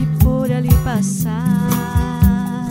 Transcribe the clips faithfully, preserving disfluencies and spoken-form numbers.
que por ali passar.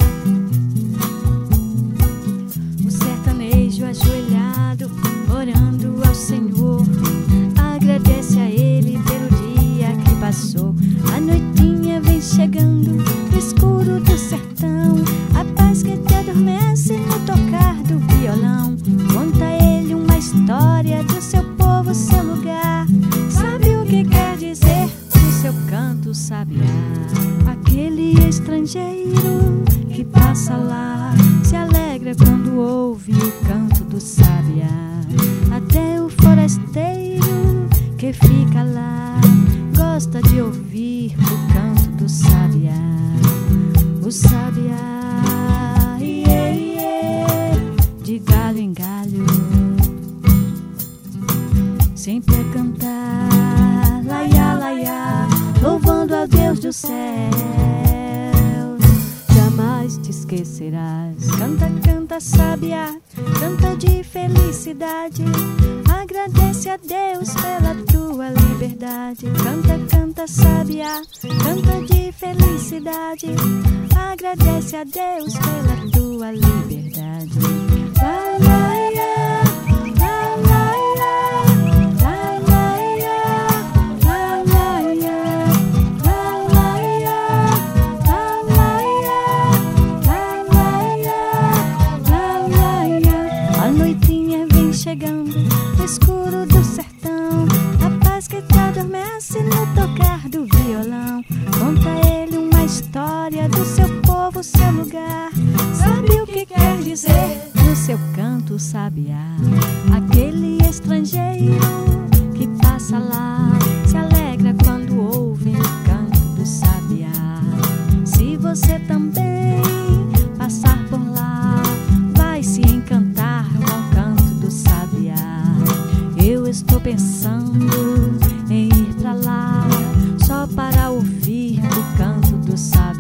O sertanejo ajoelhado, orando ao Senhor, agradece a Ele pelo dia que passou. A noitinha vem chegando no escuro do sertão, a paz que te adormece no tocar do violão. Conta Ele uma história do seu povo, seu lugar. Sabe o que quer dizer o seu canto sabiá? Aquele estrangeiro que passa lá se alegra quando ouve o canto do sabiá. Até o forasteiro que fica lá gosta de ouvir o canto do sabiá. O sabiá, iê, iê, de galho em galho, sempre a cantar, laiá, laiá, louvando a Deus do céu. Jamais te esquecerás. Canta, canta, sabiá, canta de felicidade. Agradece a Deus pela tua liberdade. Canta, canta, sabiá, canta de felicidade. Agradece a Deus pela tua liberdade. Lai, lai, lai, lai, lai, lai, lai, lai, lai. A noitinha vem chegando no escuro do sertão, a paz que te adormece no tocar do violão. Conta Ele uma história do seu povo, seu lugar. Sabe o que quer dizer no seu canto sabiá? Aquele estrangeiro que passa lá se alegra quando ouve o canto do sabiá. Se você também passar por lá, vai se encantar com o canto do sabiá. Eu estou pensando em ir pra lá só para ouvir o canto do sabiá.